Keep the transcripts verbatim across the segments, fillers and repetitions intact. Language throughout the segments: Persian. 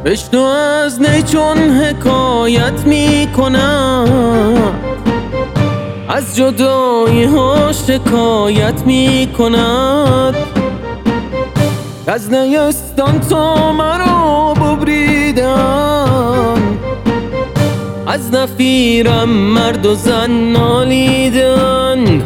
بشنو از نی چون حکایت میکنم، از جدایی ها شکایت میکند. از نیستان تا مرا ببریدن، از نفیرم مرد و زن نالیدن.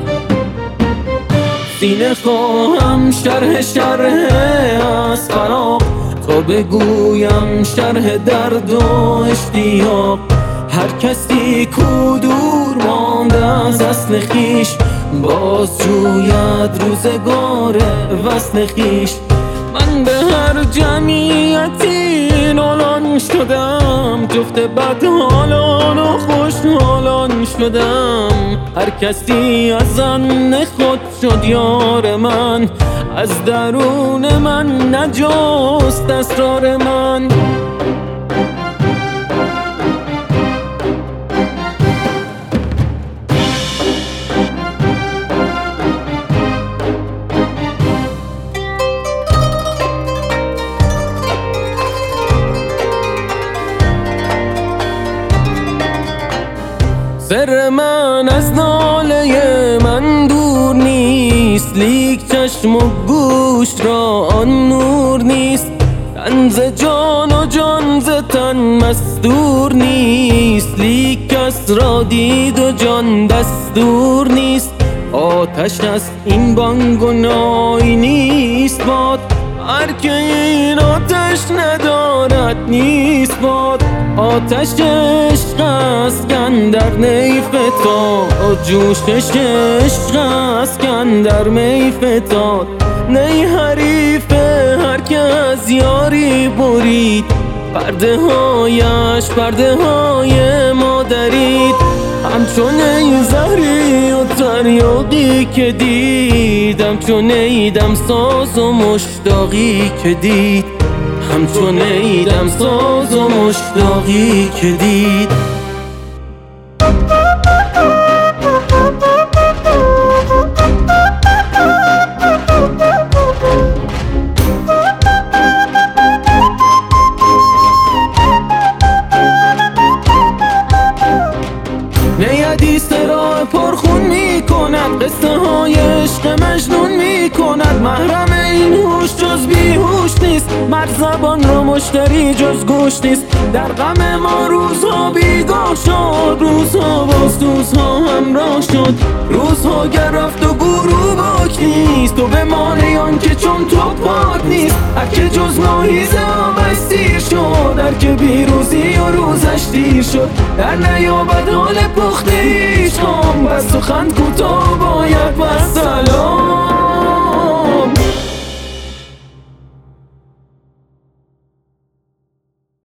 سینه خواهم شرح شرح از فراق، تا بگویم شرح درد و اشتیاق. هر کسی کو دور مانده از اصل خیش، باز جوید روزگار وصل خیش. من به هر جمعیتی نالان شدم، جفت بدحالان و خوشحالان شدم. هر کسی از ظن خود شد یار من، از درون من نجست اسرار من. سر من از ناله من دور نیست، لیک چشم و گوش را آن نور نیست. تن ز جان و جان ز تن مستور نیست، لیک کس را دید و جان دستور نیست. آتش است این بانگ و نای نیست باد، هر که این آتش ندارد نیست باد. آتش عشق است کاندر نی فتاد، جوشش عشق است کاندر می فتاد. نی حریف هر که از یاری برید، پرده هایش پرده های ما درید. همچون نی زهری و تریاقی که دید، همچون نی دمساز و مشتاقی که دید، همچون نی دمساز و مشتاقی که دید. نی حدیث را پرخون می کند، قصه های عشق مجنون می کند. محرم این هوش جز بیهوش نیست، مرد زبان را مشتری جز گوش نیست. در غم ما روزها بیگاه شد، روزها باز روزها همراه شد. روزها گر رفت و گروه باک نیست، تو بمانه آن که چون تو پاک نیست. هر که جز ماهیز آبش سیر شد، هر که بیروزی و روزش دیر شد. در نیابد حال پخته هیچ خام، بس سخن کوتاه باید و سلام.